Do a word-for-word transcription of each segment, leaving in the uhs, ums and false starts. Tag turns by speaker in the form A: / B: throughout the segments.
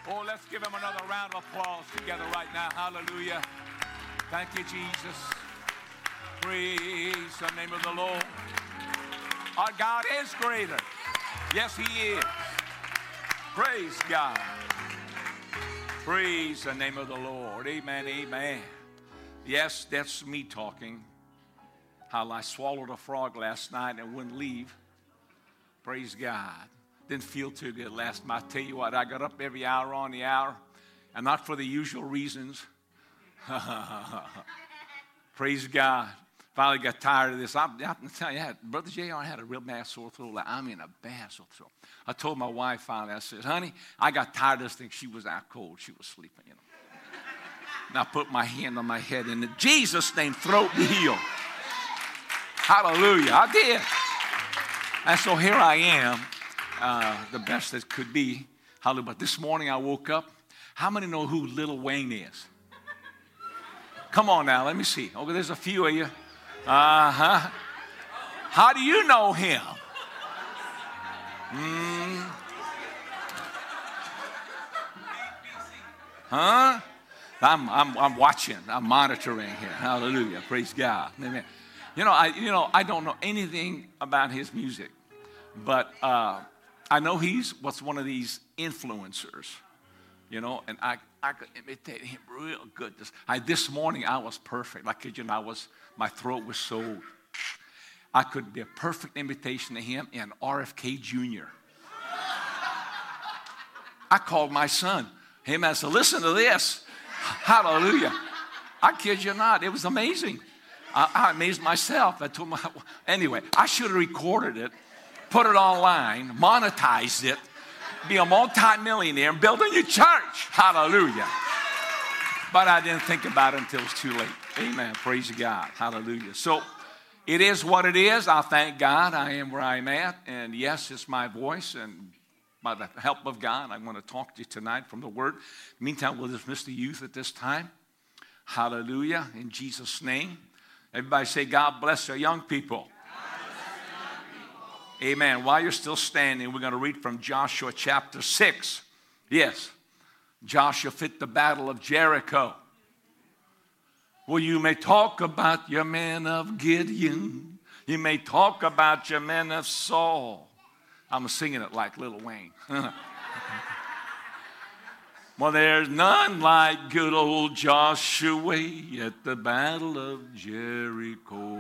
A: Oh, let's give him another round of applause together right now. Hallelujah. Thank you, Jesus. Praise the name of the Lord. Our God is greater. Yes, he is. Praise God. Praise the name of the Lord. Amen, amen. Yes, that's me talking. How I swallowed a frog last night and wouldn't leave. Praise God. Didn't feel too good last night. I tell you what, I got up every hour on the hour, and not for the usual reasons. Praise God. Finally got tired of this. I'm, I'm telling you, Brother J R had a real bad sore throat. Like, I'm in a bad sore throat. I told my wife finally, I said, honey, I got tired of this thing. She was out cold. She was sleeping, you know. And I put my hand on my head, and in Jesus' name, throat be healed. Hallelujah. I did. And so here I am. Uh, the best that could be. Hallelujah. But this morning I woke up. How many know who Lil Wayne is? Come on now, let me see. Oh, there's a few of you. Uh-huh. How do you know him? Mm. Huh? I'm, I'm, I'm watching. I'm monitoring here. Hallelujah. Praise God. Amen. You know, I, you know, I don't know anything about his music, but uh, I know he's what's one of these influencers, you know, and I, I could imitate him real good. This, I, this morning I was perfect. Like, you know, I was, my throat was so, I could be a perfect imitation of him and R F K Junior I called my son. Hey, man, so listen to this. Hallelujah. I kid you not. It was amazing. I, I amazed myself. I told my, anyway, I should have recorded it, put it online, monetized it, be a multi-millionaire, and build a new church. Hallelujah. But I didn't think about it until it was too late. Amen. Praise God. Hallelujah. So it is what it is. I thank God I am where I'm at. And yes, it's my voice. And by the help of God, I want to talk to you tonight from the Word. Meantime, we'll dismiss the youth at this time. Hallelujah. In Jesus' name. Everybody say, God bless our young people. Amen. While you're still standing, we're going to read from Joshua chapter six. Yes. Joshua fit the battle of Jericho. Well, you may talk about your men of Gideon. You may talk about your men of Saul. I'm singing it like Lil Wayne. Well, there's none like good old Joshua at the battle of Jericho.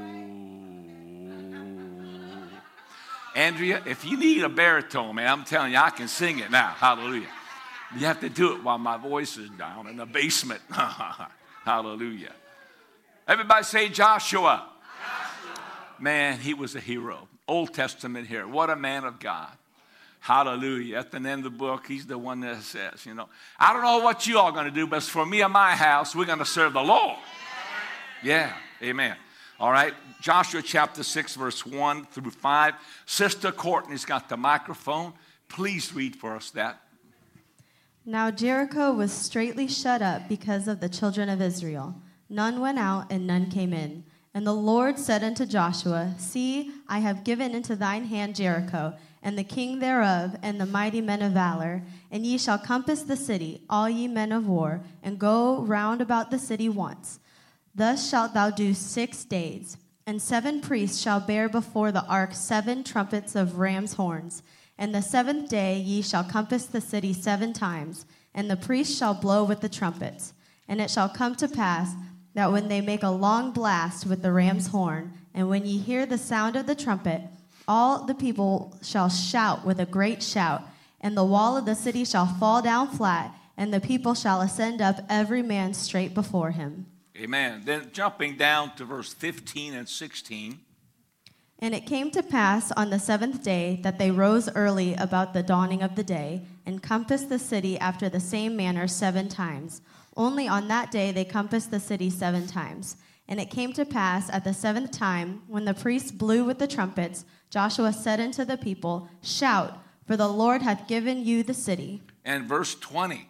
A: Andrea, if you need a baritone, man, I'm telling you, I can sing it now. Hallelujah. You have to do it while my voice is down in the basement. Hallelujah. Everybody say Joshua. Joshua. Man, he was a hero. Old Testament here. What a man of God. Hallelujah. At the end of the book, he's the one that says, you know, I don't know what you all are going to do, but for me and my house, we're going to serve the Lord. Yeah. Amen. All right. Joshua chapter six, verse one through five. Sister Courtney's got the microphone. Please read for us that.
B: Now Jericho was straitly shut up because of the children of Israel. None went out and none came in. And the Lord said unto Joshua, See, I have given into thine hand Jericho, and the king thereof, and the mighty men of valor. And ye shall compass the city, all ye men of war, and go round about the city once. Thus shalt thou do six days. And seven priests shall bear before the ark seven trumpets of ram's horns. And the seventh day ye shall compass the city seven times, and the priests shall blow with the trumpets. And it shall come to pass that when they make a long blast with the ram's horn, and when ye hear the sound of the trumpet, all the people shall shout with a great shout, and the wall of the city shall fall down flat, and the people shall ascend up every man straight before him.
A: Amen. Then jumping down to verse fifteen and sixteen.
B: And it came to pass on the seventh day that they rose early about the dawning of the day, and compassed the city after the same manner seven times. Only on that day they compassed the city seven times. And it came to pass at the seventh time, when the priests blew with the trumpets, Joshua said unto the people, Shout, for the Lord hath given you the city.
A: And verse twenty.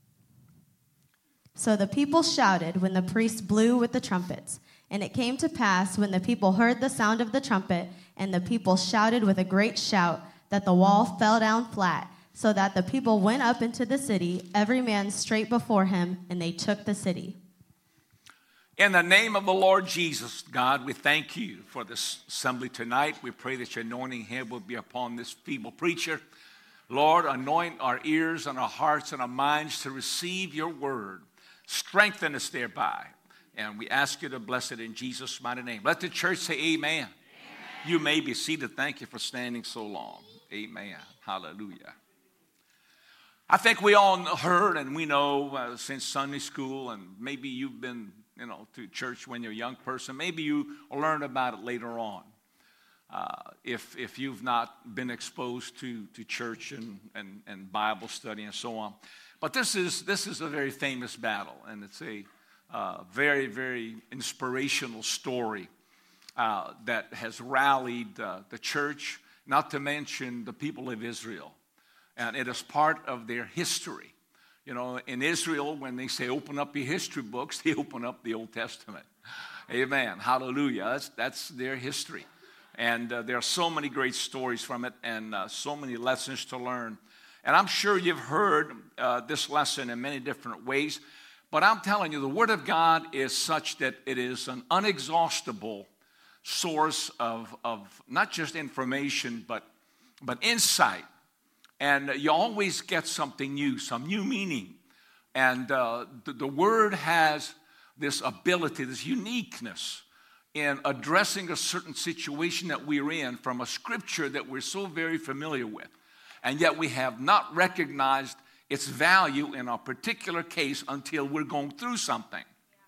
B: So the people shouted when the priests blew with the trumpets. And it came to pass, when the people heard the sound of the trumpet, and the people shouted with a great shout, that the wall fell down flat, So that the people went up into the city, every man straight before him, and they took the city.
A: In the name of the Lord Jesus, God, we thank you for this assembly tonight. We pray that your anointing hand will be upon this feeble preacher. Lord, anoint our ears and our hearts and our minds to receive your word. Strengthen us thereby. And we ask you to bless it in Jesus' mighty name. Let the church say amen. Amen. You may be seated. Thank you for standing so long. Amen. Hallelujah. I think we all heard and we know uh, since Sunday school, and maybe you've been, you know, to church when you're a young person. Maybe you learned about it later on. Uh, if if you've not been exposed to, to church and, and, and Bible study and so on. But this is this is a very famous battle, and it's a uh, very, very inspirational story uh, that has rallied uh, the church, not to mention the people of Israel. And it is part of their history. You know, in Israel, when they say open up your history books, they open up the Old Testament. Amen. Hallelujah. That's, that's their history. And uh, there are so many great stories from it and uh, so many lessons to learn. And I'm sure you've heard uh, this lesson in many different ways. But I'm telling you, the Word of God is such that it is an unexhaustible source of, of not just information, but, but insight. And you always get something new, some new meaning. And uh, the, the Word has this ability, this uniqueness in addressing a certain situation that we're in from a scripture that we're so very familiar with. And yet we have not recognized its value in a particular case until we're going through something.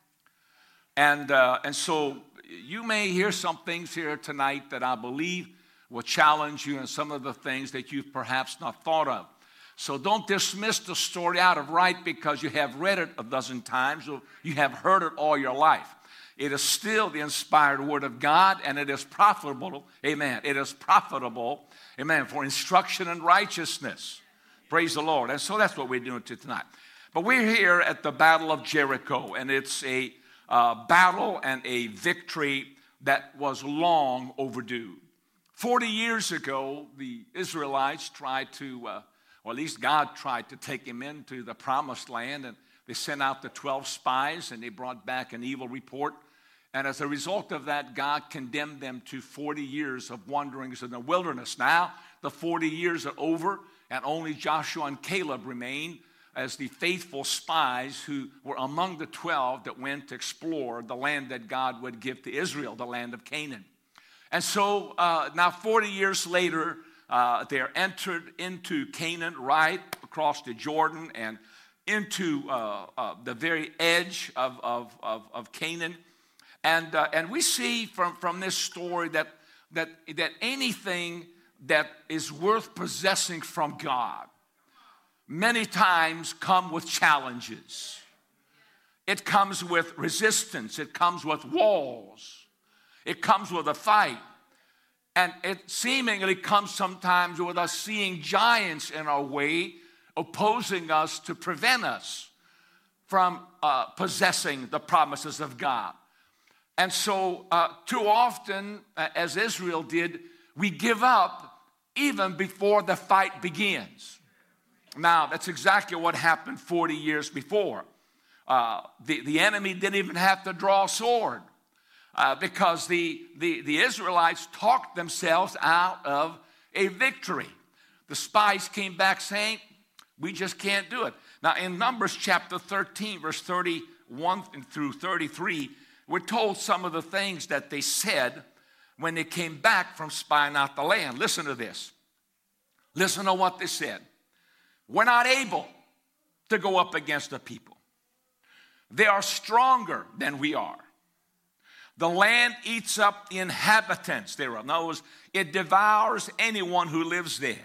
A: And, uh, and so you may hear some things here tonight that I believe will challenge you in some of the things that you've perhaps not thought of. So don't dismiss the story out of right because you have read it a dozen times or you have heard it all your life. It is still the inspired word of God, and it is profitable, amen. It is profitable, amen, for instruction in righteousness. Praise the Lord. And so that's what we're doing tonight. But we're here at the Battle of Jericho, and it's a uh, battle and a victory that was long overdue. Forty years ago, the Israelites tried to, uh, or at least God tried to take them into the promised land, and they sent out the twelve spies, and they brought back an evil report. And as a result of that, God condemned them to forty years of wanderings in the wilderness. Now, the forty years are over, and only Joshua and Caleb remain as the faithful spies who were among the twelve that went to explore the land that God would give to Israel, the land of Canaan. And so uh, now forty years later, uh, they're entered into Canaan, right across the Jordan and into uh, uh, the very edge of, of, of, of Canaan. And, uh, and we see from, from this story that, that, that anything that is worth possessing from God many times come with challenges. It comes with resistance. It comes with walls. It comes with a fight. And it seemingly comes sometimes with us seeing giants in our way, opposing us to prevent us from uh, possessing the promises of God. And so uh, too often, uh, as Israel did, we give up even before the fight begins. Now, that's exactly what happened forty years before. Uh, the, the enemy didn't even have to draw a sword uh, because the, the, the Israelites talked themselves out of a victory. The spies came back saying, we just can't do it. Now, in Numbers chapter thirteen, verse thirty-one through thirty-three, we're told some of the things that they said when they came back from spying out the land. Listen to this. Listen to what they said. We're not able to go up against the people. They are stronger than we are. The land eats up the inhabitants thereof. In other words, it devours anyone who lives there.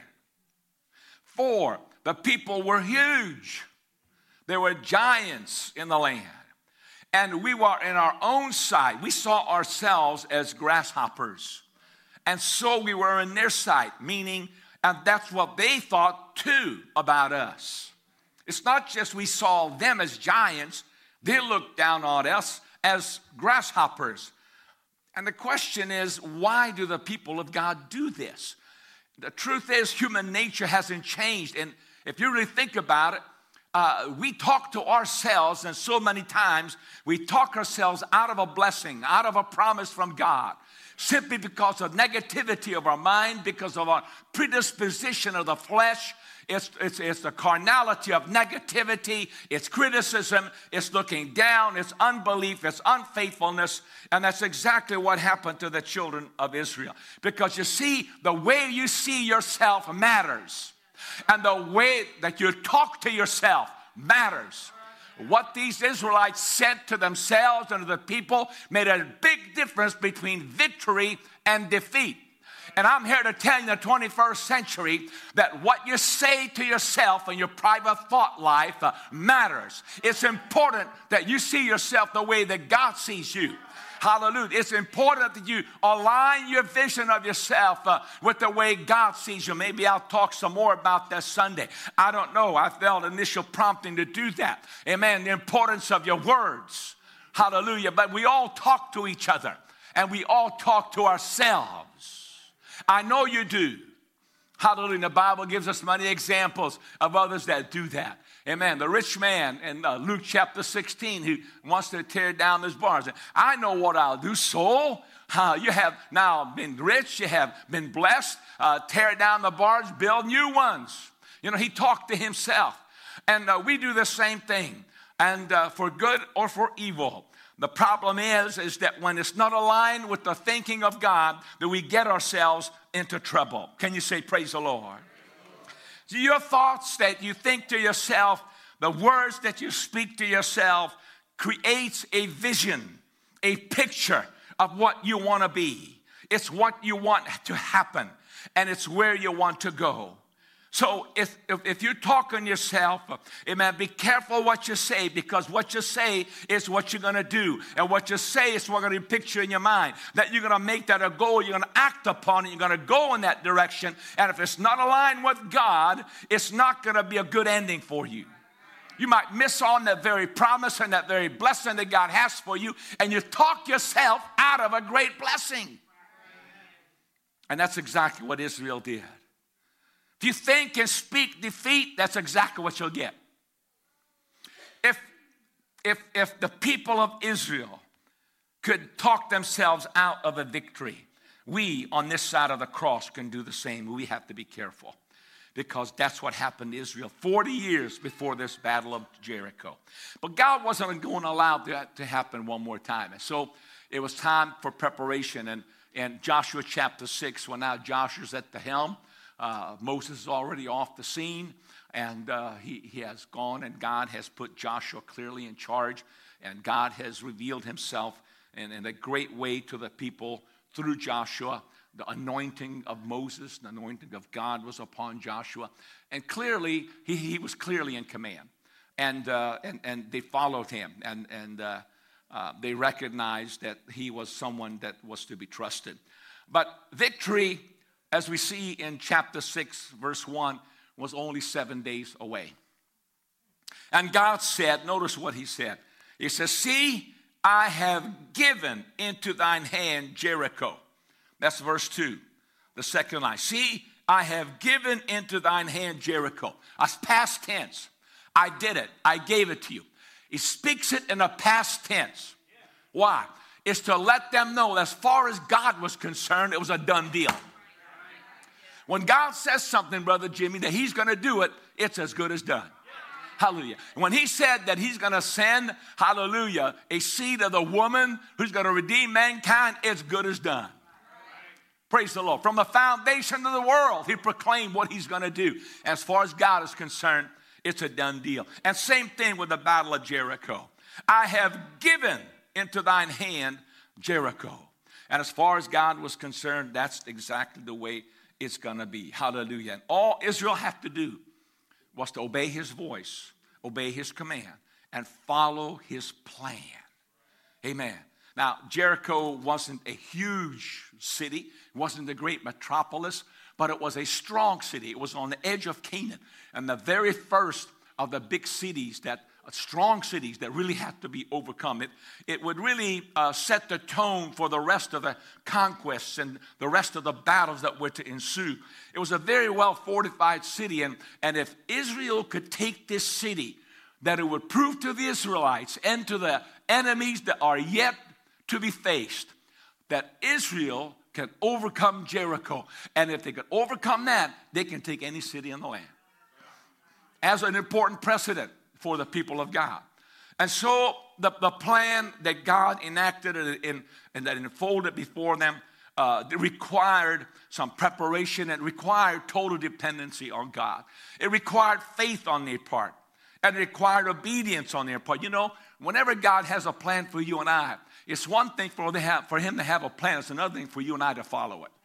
A: For the people were huge. There were giants in the land. And we were in our own sight. We saw ourselves as grasshoppers. And so we were in their sight, meaning, and that's what they thought too about us. It's not just we saw them as giants. They looked down on us as grasshoppers. And the question is, why do the people of God do this? the truth is human nature hasn't changed. And if you really think about it, uh, we talk to ourselves, and so many times we talk ourselves out of a blessing, out of a promise from God, simply because of negativity of our mind, because of our predisposition of the flesh. It's, it's, it's the carnality of negativity, it's criticism, it's looking down, it's unbelief, it's unfaithfulness. And that's exactly what happened to the children of Israel. Because you see, the way you see yourself matters. And the way that you talk to yourself matters. What these Israelites said to themselves and to the people made a big difference between victory and defeat. And I'm here to tell you in the twenty-first century that what you say to yourself in your private thought life uh, matters. It's important that you see yourself the way that God sees you. Hallelujah. It's important that you align your vision of yourself uh, with the way God sees you. Maybe I'll talk some more about that Sunday. I don't know. I felt initial prompting to do that. Amen. The importance of your words. Hallelujah. But we all talk to each other, and we all talk to ourselves. I know you do. Hallelujah. The Bible gives us many examples of others that do that. Amen. The rich man in uh, Luke chapter sixteen who wants to tear down his barns. I know what I'll do, soul. Uh, you have now been rich. You have been blessed. Uh, tear down the barns, build new ones. You know, he talked to himself. And uh, we do the same thing. And uh, for good or for evil. The problem is, is that when it's not aligned with the thinking of God, that we get ourselves into trouble. Can you say, praise the Lord? So your thoughts that you think to yourself, the words that you speak to yourself, creates a vision, a picture of what you want to be. It's what you want to happen, and it's where you want to go. So if, if, if you're talking to yourself, amen, be careful what you say, because what you say is what you're going to do. And what you say is what you're going to picture in your mind. That you're going to make that a goal, you're going to act upon it, you're going to go in that direction. And if it's not aligned with God, it's not going to be a good ending for you. You might miss on that very promise and that very blessing that God has for you, and you talk yourself out of a great blessing. And that's exactly what Israel did. If you think and speak defeat, that's exactly what you'll get. If, if, if the people of Israel could talk themselves out of a victory, we on this side of the cross can do the same. We have to be careful, because that's what happened to Israel forty years before this battle of Jericho. But God wasn't going to allow that to happen one more time. And so it was time for preparation. And in Joshua chapter six, when now Joshua's at the helm, Uh, Moses is already off the scene, and uh, he, he has gone, and God has put Joshua clearly in charge, and God has revealed himself in, in a great way to the people through Joshua. The anointing of Moses, the anointing of God was upon Joshua, and clearly, he, he was clearly in command, and, uh, and, and they followed him, and, and uh, uh, they recognized that he was someone that was to be trusted. But victory, as we see in chapter six, verse one, was only seven days away. And God said, notice what he said. He says, see, I have given into thine hand Jericho. That's verse two, the second line. See, I have given into thine hand Jericho. That's past tense. I did it. I gave it to you. He speaks it in a past tense. Why? It's to let them know, as far as God was concerned, it was a done deal. When God says something, Brother Jimmy, that he's going to do it, it's as good as done. Hallelujah. When he said that he's going to send, hallelujah, a seed of the woman who's going to redeem mankind, it's good as done. Praise the Lord. From the foundation of the world, he proclaimed what he's going to do. As far as God is concerned, it's a done deal. And same thing with the battle of Jericho. I have given into thine hand Jericho. And as far as God was concerned, that's exactly the way it's going to be. Hallelujah. And all Israel had to do was to obey his voice, obey his command, and follow his plan. Amen. Now, Jericho wasn't a huge city. It wasn't a great metropolis, but it was a strong city. It was on the edge of Canaan. And the very first of the big cities that strong cities that really had to be overcome. It, it would really uh, set the tone for the rest of the conquests and the rest of the battles that were to ensue. It was a very well fortified city, and, and if Israel could take this city, that it would prove to the Israelites and to the enemies that are yet to be faced that Israel can overcome Jericho. And if they can overcome that, they can take any city in the land. As an important precedent for the people of God. And so the, the plan that God enacted in, and that unfolded before them uh, required some preparation. It required total dependency on God. It required faith on their part. And it required obedience on their part. You know, whenever God has a plan for you and I, it's one thing for, they have, for him to have a plan. It's another thing for you and I to follow it.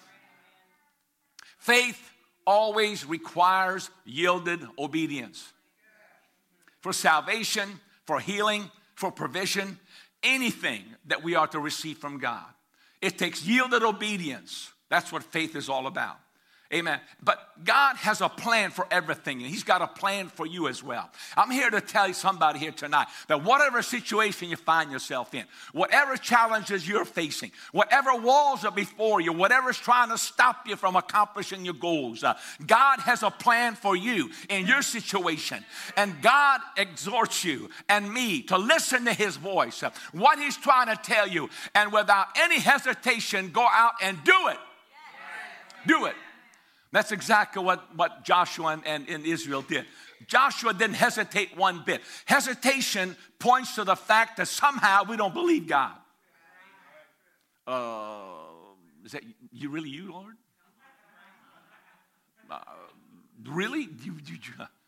A: Faith always requires yielded obedience. For salvation, for healing, for provision, anything that we are to receive from God. It takes yielded obedience. That's what faith is all about. Amen. But God has a plan for everything, and he's got a plan for you as well. I'm here to tell you somebody here tonight that whatever situation you find yourself in, whatever challenges you're facing, whatever walls are before you, whatever's trying to stop you from accomplishing your goals, uh, God has a plan for you in your situation. And God exhorts you and me to listen to his voice, uh, what he's trying to tell you, and without any hesitation, go out and do it. Do it. That's exactly what, what Joshua and, and, and Israel did. Joshua didn't hesitate one bit. Hesitation points to the fact that somehow we don't believe God. Uh, is that you really you, Lord? Uh, really? You, you, you, uh,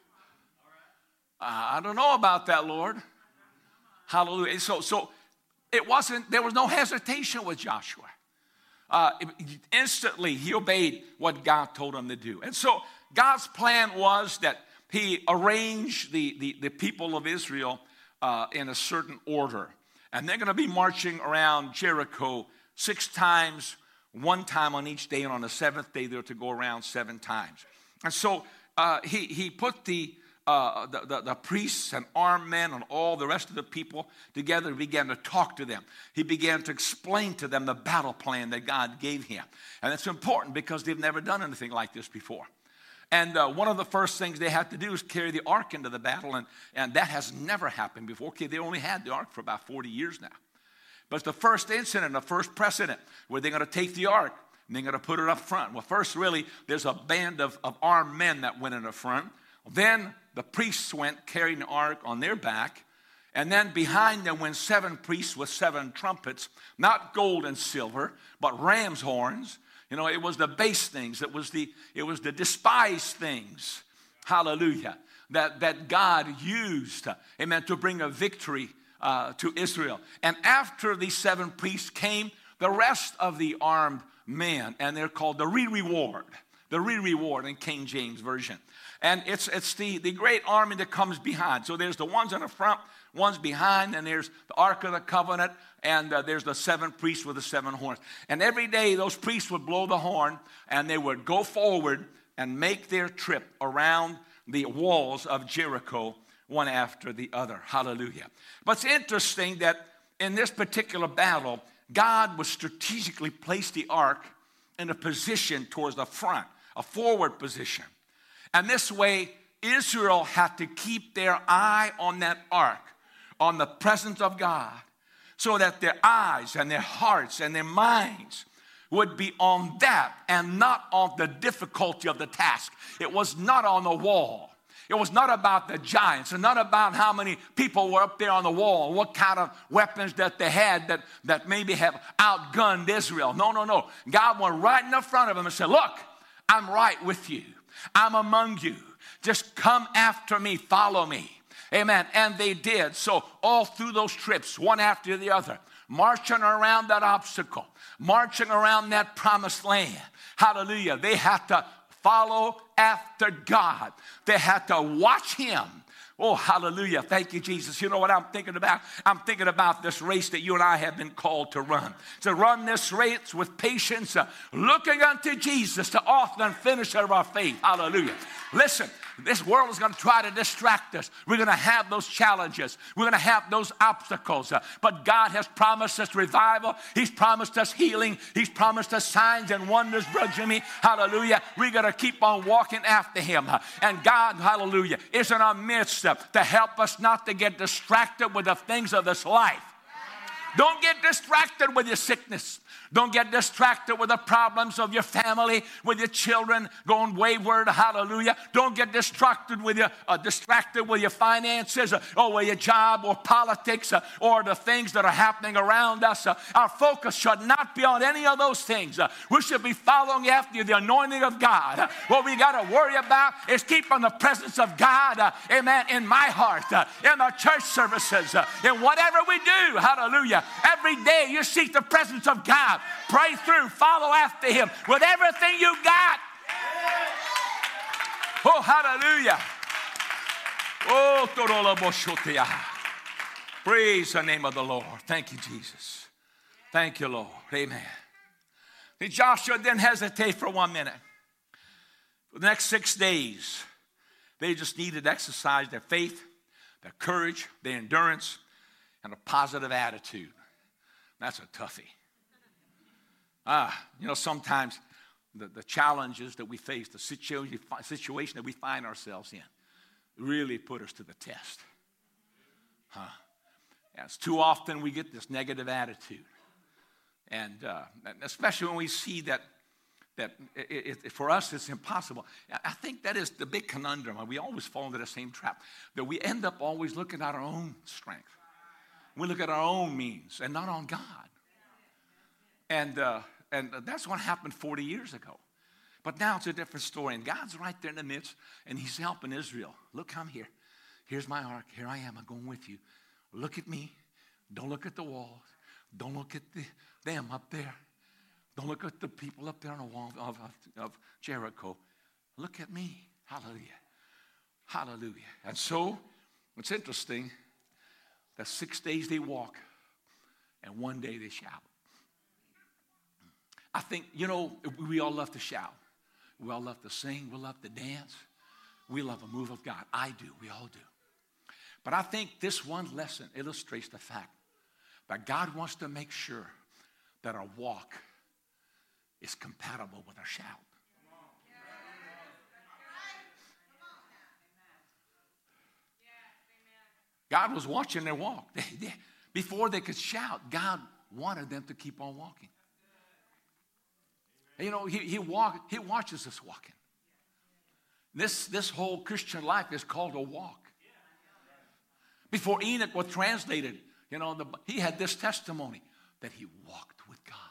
A: I don't know about that, Lord. Hallelujah. So, so it wasn't, there was no hesitation with Joshua. Uh, instantly, he obeyed what God told him to do. And so God's plan was that he arranged the, the, the people of Israel uh, in a certain order. And they're going to be marching around Jericho six times, one time on each day. And on the seventh day, they're to go around seven times. And so uh, he, he put the, uh, the, the, the priests and armed men and all the rest of the people together and began to talk to them. He began to explain to them the battle plan that God gave him. And it's important because they've never done anything like this before. And uh, one of the first things they had to do is carry the ark into the battle, and, and that has never happened before. Okay, they only had the ark for about forty years now. But it's the first incident, the first precedent where they're going to take the ark and they're going to put it up front. Well, first, really, there's a band of, of armed men that went in the front. Then the priests went carrying the ark on their back. And then behind them went seven priests with seven trumpets, not gold and silver, but ram's horns. You know, it was the base things. It was the, it was the despised things. Hallelujah. That, that God used, amen, to bring a victory uh, to Israel. And after these seven priests came the rest of the armed men, and they're called the re-reward. The re-reward in King James Version. And it's it's the, the great army that comes behind. So there's the ones in the front, ones behind, and there's the Ark of the Covenant, and uh, there's the seven priests with the seven horns. And every day those priests would blow the horn, and they would go forward and make their trip around the walls of Jericho, one after the other. Hallelujah. But it's interesting that in this particular battle, God would strategically place the ark in a position towards the front, a forward position. And this way, Israel had to keep their eye on that ark, on the presence of God, so that their eyes and their hearts and their minds would be on that and not on the difficulty of the task. It was not on the wall. It was not about the giants and not about how many people were up there on the wall and what kind of weapons that they had that, that maybe have outgunned Israel. No, no, no. God went right in the front of them and said, look, I'm right with you. I'm among you. Just come after me. Follow me. Amen. And they did. So all through those trips, one after the other, marching around that obstacle, marching around that promised land. Hallelujah. They had to follow after God. They had to watch him. Oh, hallelujah. Thank you, Jesus. You know what I'm thinking about? I'm thinking about this race that you and I have been called to run. To run this race with patience, uh, looking unto Jesus, the author and finisher of our faith. Hallelujah. Listen, this world is going to try to distract us. We're going to have those challenges. We're going to have those obstacles. Uh, but God has promised us revival. He's promised us healing. He's promised us signs and wonders, Brother Jimmy. Hallelujah. We got to keep on walking after him. Uh, and God, hallelujah, is in our midst uh, to help us not to get distracted with the things of this life. Don't get distracted with your sickness. Don't get distracted with the problems of your family, with your children going wayward. Hallelujah. Don't get distracted with your, uh, distracted with your finances uh, or with your job or politics uh, or the things that are happening around us. Uh, our focus should not be on any of those things. Uh, we should be following after the anointing of God. Uh, what we got to worry about is keeping the presence of God, uh, amen, in my heart, uh, in our church services, uh, in whatever we do. Hallelujah. Every day you seek the presence of God. Pray through, follow after him with everything you got. Oh, hallelujah. Oh, praise the name of the Lord. Thank you, Jesus. Thank you, Lord. Amen. And Joshua didn't hesitate for one minute. For the next six days, they just needed to exercise their faith, their courage, their endurance, and a positive attitude. That's a toughie. Ah, you know, sometimes the, the challenges that we face, the situation, situation that we find ourselves in, really put us to the test. Huh? Yes, too often we get this negative attitude. And uh, especially when we see that, that it, it, for us it's impossible. I think that is the big conundrum. We always fall into the same trap, that we end up always looking at our own strength. We look at our own means and not on God. And uh, and that's what happened forty years ago. But now it's a different story. And God's right there in the midst, and he's helping Israel. Look, I'm here. Here's my ark. Here I am. I'm going with you. Look at me. Don't look at the walls. Don't look at the, them up there. Don't look at the people up there on the wall of, of, of Jericho. Look at me. Hallelujah. Hallelujah. And so, it's interesting that six days they walk, and one day they shout. I think, you know, we all love to shout. We all love to sing. We love to dance. We love a move of God. I do. We all do. But I think this one lesson illustrates the fact that God wants to make sure that our walk is compatible with our shout. God was watching their walk. They, they, before they could shout, God wanted them to keep on walking. You know, he, he, walk, he watches us walking. This, this whole Christian life is called a walk. Before Enoch was translated, you know, the, he had this testimony that he walked with God.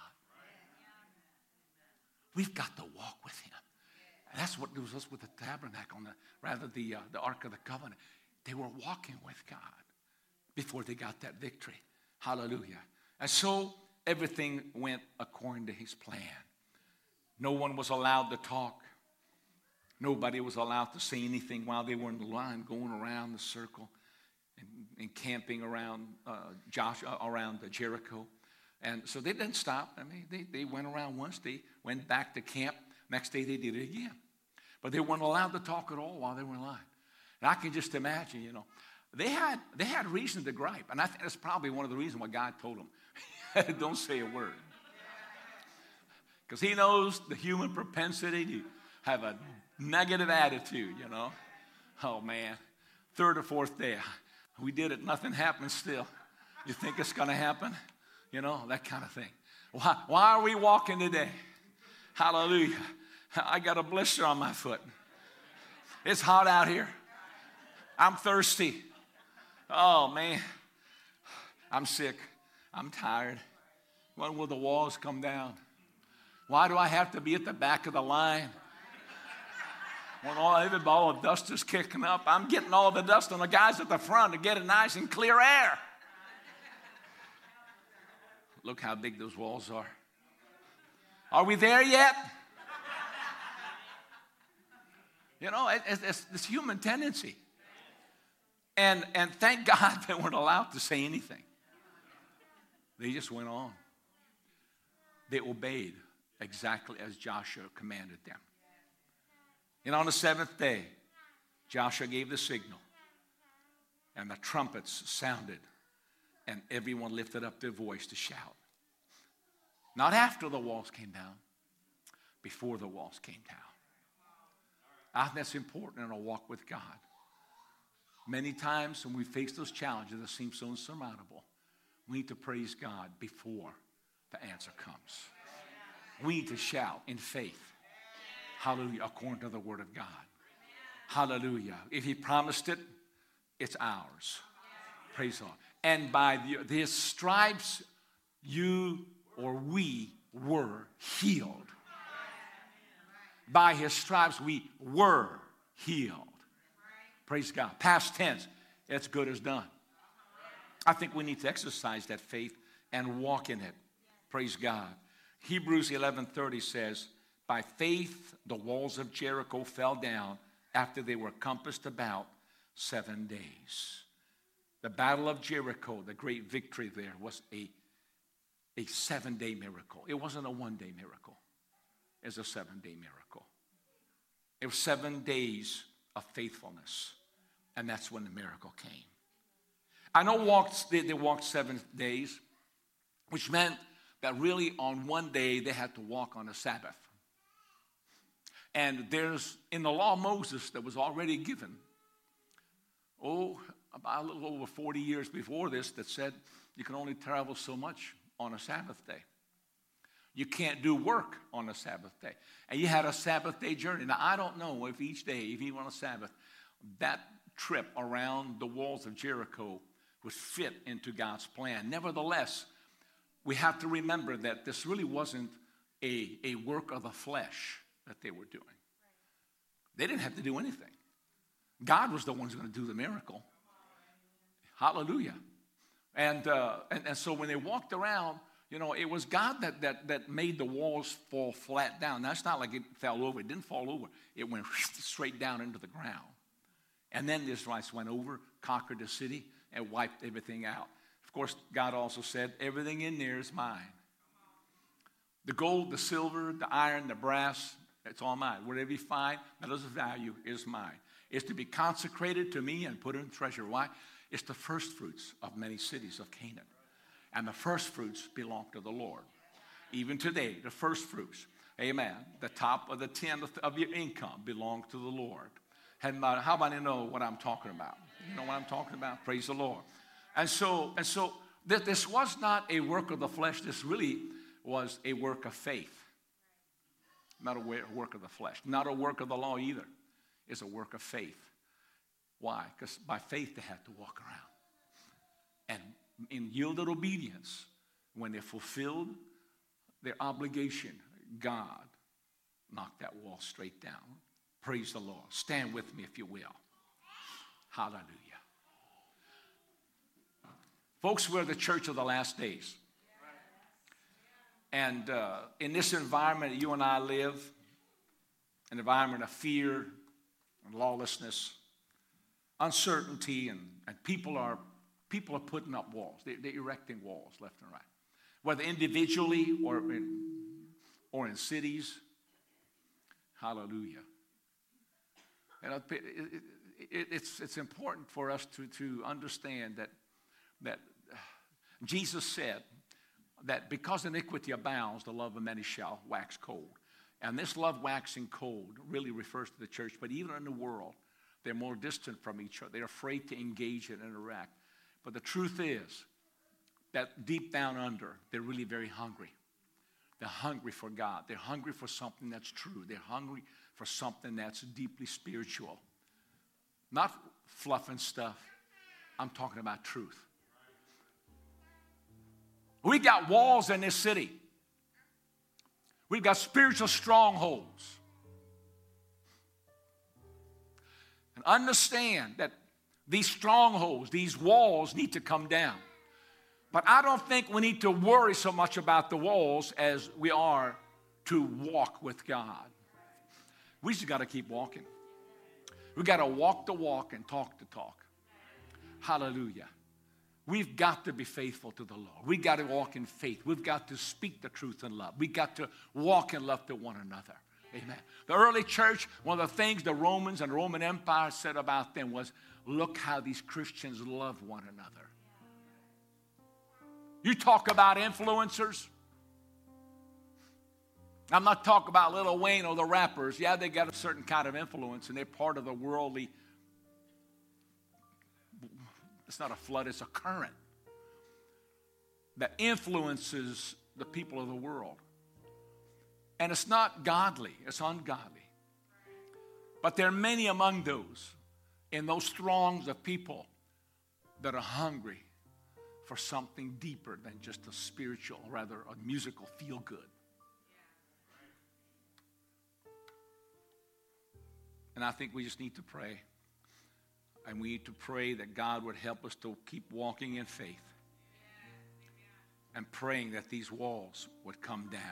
A: We've got to walk with him. And that's what was us with the tabernacle, the, rather the, uh, the Ark of the Covenant. They were walking with God before they got that victory. Hallelujah. And so everything went according to his plan. No one was allowed to talk. Nobody was allowed to say anything while they were in the line going around the circle and, and camping around uh, Joshua, around Jericho. And so they didn't stop. I mean, they, they went around once. They went back to camp. Next day they did it again. But they weren't allowed to talk at all while they were in line. And I can just imagine, you know, they had they had reason to gripe. And I think that's probably one of the reasons why God told them, don't say a word. Because he knows the human propensity to have a negative attitude, you know. Oh, man. Third or fourth day, we did it. Nothing happened still. You think it's going to happen? You know, that kind of thing. Why, why are we walking today? Hallelujah. I got a blister on my foot. It's hot out here. I'm thirsty. Oh, man. I'm sick. I'm tired. When will the walls come down? Why do I have to be at the back of the line? When all, every ball of dust is kicking up, I'm getting all the dust on the guys at the front to get it nice and clear air. Look how big those walls are. Are we there yet? You know, it, it's this human tendency. And, and thank God they weren't allowed to say anything. They just went on. They obeyed exactly as Joshua commanded them. And on the seventh day, Joshua gave the signal, and the trumpets sounded, and everyone lifted up their voice to shout. Not after the walls came down, before the walls came down. I think that's important in our walk with God. Many times when we face those challenges that seem so insurmountable, we need to praise God before the answer comes. We need to shout in faith. Hallelujah, according to the word of God. Hallelujah. If he promised it, it's ours. Praise the Lord. And by the, his stripes, you or we were healed. By his stripes, we were healed. Praise God. Past tense, it's good as done. I think we need to exercise that faith and walk in it. Praise God. Hebrews eleven thirty says, by faith the walls of Jericho fell down after they were compassed about seven days. The battle of Jericho, the great victory there, was a, a seven-day miracle. It wasn't a one-day miracle. It was a seven-day miracle. It was seven days of faithfulness, and that's when the miracle came. I know walked, they, they walked seven days, which meant that really on one day they had to walk on a Sabbath. And there's, in the law of Moses that was already given, oh, about a little over forty years before this, that said you can only travel so much on a Sabbath day. You can't do work on a Sabbath day. And you had a Sabbath day journey. Now, I don't know if each day, if you went on a Sabbath, that trip around the walls of Jericho would fit into God's plan. Nevertheless, we have to remember that this really wasn't a, a work of the flesh that they were doing. They didn't have to do anything. God was the one who's going to do the miracle. Hallelujah. And, uh, and and so when they walked around, you know, it was God that, that, that made the walls fall flat down. That's not like it fell over. It didn't fall over. It went straight down into the ground. And then the Israelites went over, conquered the city, and wiped everything out. Of course, God also said, everything in there is mine. The gold, the silver, the iron, the brass, it's all mine. Whatever you find that has a value is mine. It's to be consecrated to me and put in treasure. Why? It's the first fruits of many cities of Canaan. And the first fruits belong to the Lord. Even today, the first fruits, amen, the top of the tenth of your income belong to the Lord. How about you know what I'm talking about? You know what I'm talking about? Praise the Lord. And so, and so th- this was not a work of the flesh. This really was a work of faith. Not a work of the flesh. Not a work of the law either. It's a work of faith. Why? Because by faith they had to walk around. And in yielded obedience, when they fulfilled their obligation, God knocked that wall straight down. Praise the Lord. Stand with me if you will. Hallelujah. Folks, we're the church of the last days. And uh, in this environment that you and I live, an environment of fear and lawlessness, uncertainty, and, and people are people are putting up walls. They, they're erecting walls left and right, whether individually or in, or in cities. Hallelujah. And it, it, it, it's it's important for us to to understand that that Jesus said that because iniquity abounds, the love of many shall wax cold. And this love waxing cold really refers to the church, but even in the world, they're more distant from each other. They're afraid to engage and interact. But the truth is that deep down under, they're really very hungry. They're hungry for God. They're hungry for something that's true. They're hungry for something that's deeply spiritual. Not fluff and stuff. I'm talking about truth. We got walls in this city. We've got spiritual strongholds. And understand that these strongholds, these walls need to come down. But I don't think we need to worry so much about the walls as we are to walk with God. We just got to keep walking. We got to walk the walk and talk the talk. Hallelujah. We've got to be faithful to the Lord. We've got to walk in faith. We've got to speak the truth in love. We've got to walk in love to one another. Amen. The early church, one of the things the Romans and the Roman Empire said about them was, look how these Christians love one another. You talk about influencers. I'm not talking about Lil Wayne or the rappers. Yeah, they got a certain kind of influence, and they're part of the worldly. It's not a flood, it's a current that influences the people of the world. And it's not godly, it's ungodly. But there are many among those, in those throngs of people, that are hungry for something deeper than just a spiritual, rather a musical feel-good. And I think we just need to pray. And we need to pray that God would help us to keep walking in faith. And praying that these walls would come down.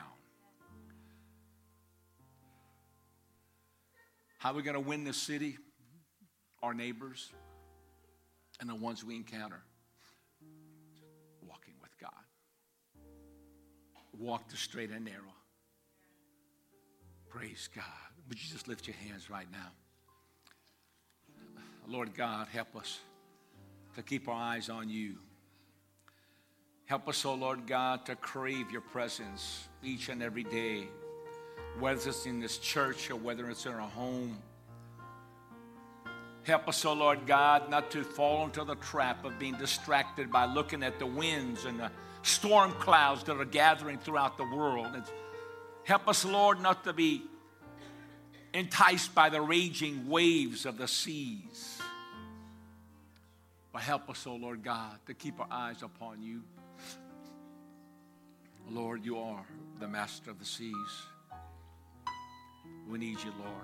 A: How are we going to win this city? Our neighbors and the ones we encounter. Walking with God. Walk the straight and narrow. Praise God. Would you just lift your hands right now? Lord God, help us to keep our eyes on you. Help us, oh Lord God, to crave your presence each and every day, whether it's in this church or whether it's in our home. Help us, oh Lord God, not to fall into the trap of being distracted by looking at the winds and the storm clouds that are gathering throughout the world. And help us, Lord, not to be enticed by the raging waves of the seas. But help us, oh Lord God, to keep our eyes upon you. Lord, you are the master of the seas. We need you, Lord.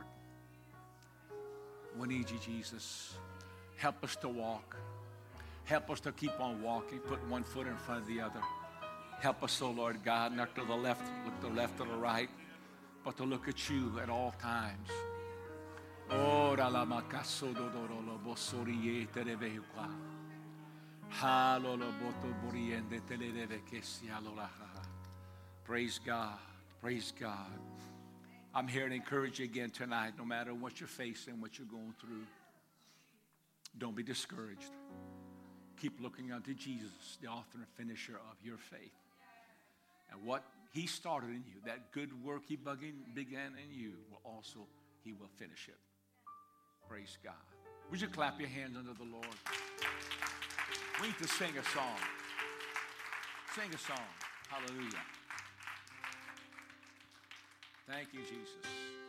A: We need you, Jesus. Help us to walk. Help us to keep on walking, put one foot in front of the other. Help us, oh Lord God, not to the left, look to the left or the right, but to look at you at all times. Praise God. Praise God. I'm here to encourage you again tonight, no matter what you're facing, what you're going through. Don't be discouraged. Keep looking unto Jesus, the author and finisher of your faith. And what he started in you, that good work he began in you, will also, he will finish it. Praise God. Would you clap your hands unto the Lord? We need to sing a song. Sing a song. Hallelujah. Thank you, Jesus.